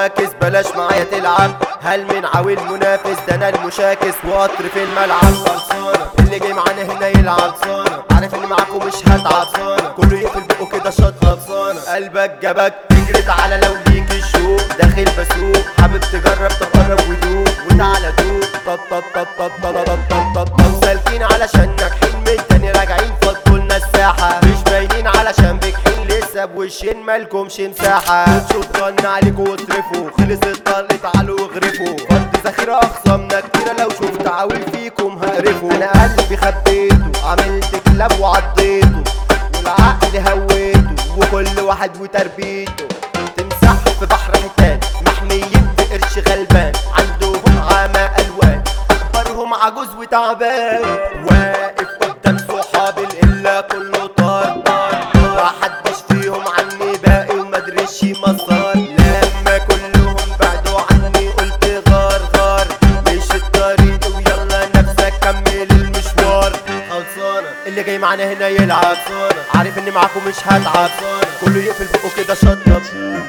فواكس بلاش معايا تلعب. هل من عاوي المنافس ده انا المشاكس وقطر في الملعب. خلصانة اللي جاي معانا هنا يلعب صانة، عارف اني معاكم مش هتعب صانة. كله يقفل بقه كده شط خلصانة. قلبك جابك تجري تعالى لو ليك الشوق داخل بسوق، حابب تجرب تقرب ودوق وتعالى دوق. طب طب طب طب طب طب طب طب طب سالكين علشان ناجحين من تاني راجعين فضلنا الساحة. مش باينين علشان بجحين لسه بوشين مالكمش مساحة. شوطنا عليكوا واصرفوا خلص الطلق تعالوا اغرفوا. فرد ذخيرة اخصامنا كتيرة لو شفت عاوي فيكم هقرفوا. انا قلبي خبيته عملت كلاب وعضيته والعقل هويته وكل واحد وتربيته. تمسح في بحر حيتان محميين بقرش غلبان عندهم عامة الوان اكبرهم عجوز وتعبان. واقف قدام صحاب القلة كله طار محدش فيهم عني باقي ومدريش مسار. لما كلهم بعدوا عني قلت غار غار مش الطريق ويلا نفسك كمل المشوار. خلصانة اللي جاي معانا هنا يلعب صانة، عارف اني معاكم مش هتعب صانة. كله يقفل بقه كده شطب.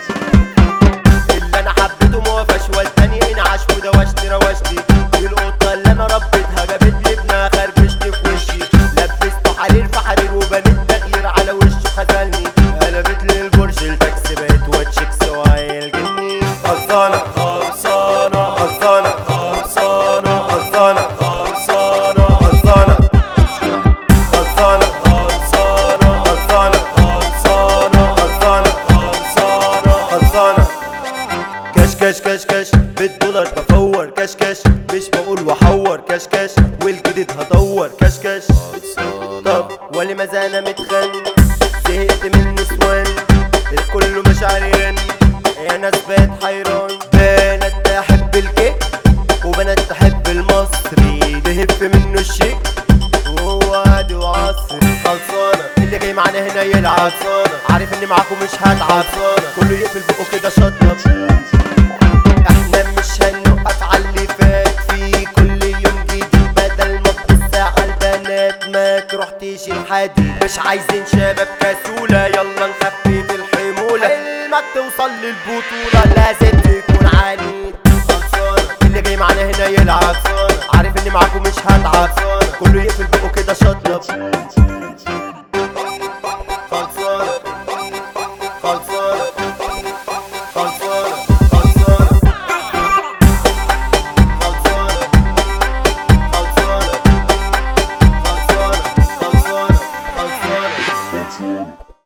اللي انا حبيته موافش والتاني انعش ودوشني روشني. القطة اللي انا ربيتها جابت لي ابنها خربشني في وشي. لبسته حرير في حرير وبنيت تغيير على وشه خذلني. قلبت لي البرج التاكسي بقيت واتشيك سوايل جني. خلصانة خلصانة خلصانة خلصانة خلصانة خلصانة خلصانة خلصانة خلصانة خلصانة خلصانة خلصانة خلصانة خلصانة. كاش كاش كاش كاش بالدولار بفور كاش كاش مش بقول وحور كاش كاش والجديد هدور كاش كاش. طب ولي ماذا انا متخن زهقت من النسوان الكل مش عريان يا ناس بقت حيران. بنات تحب الكيك وبنات تحب المصري بهف منه الشيك وهو عادي وعصري. خلصانة اللي جاي معانا هنا يلعب صانة، عارف اني معاكم مش هتعب صانة. كله يقفل بقه كده شطب. احنا مش هنوقف على اللي فات في كل يوم جديد بدل ما بتساعة البنات ما تروح تشيل حديد. مش عايزين شباب كسولة يلا نخفف الحمولة. حلمك توصل للبطولة لازم تكون عنيد. خلصانة اللي جاي معانا هنا يلعب صانة، عارف اني معاكم مش هتعب صانة. كله يقفل بقه كده شطب.